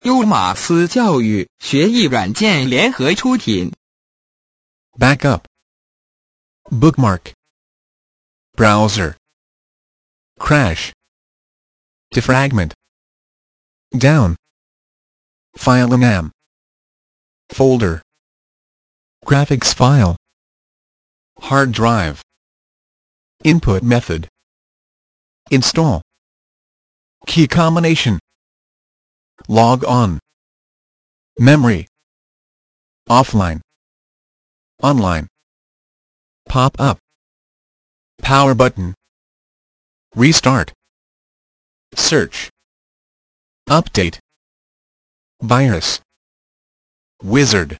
优马思教育学习软件联合出品。 Backup. Bookmark. Browser. Crash. Defragment. Down. Filename. Folder. Graphics file. Hard drive. Input method. Install. Key combination. Log on. Memory. Offline. Online. Pop up. Power button. Restart. Search. Update. Virus. Wizard.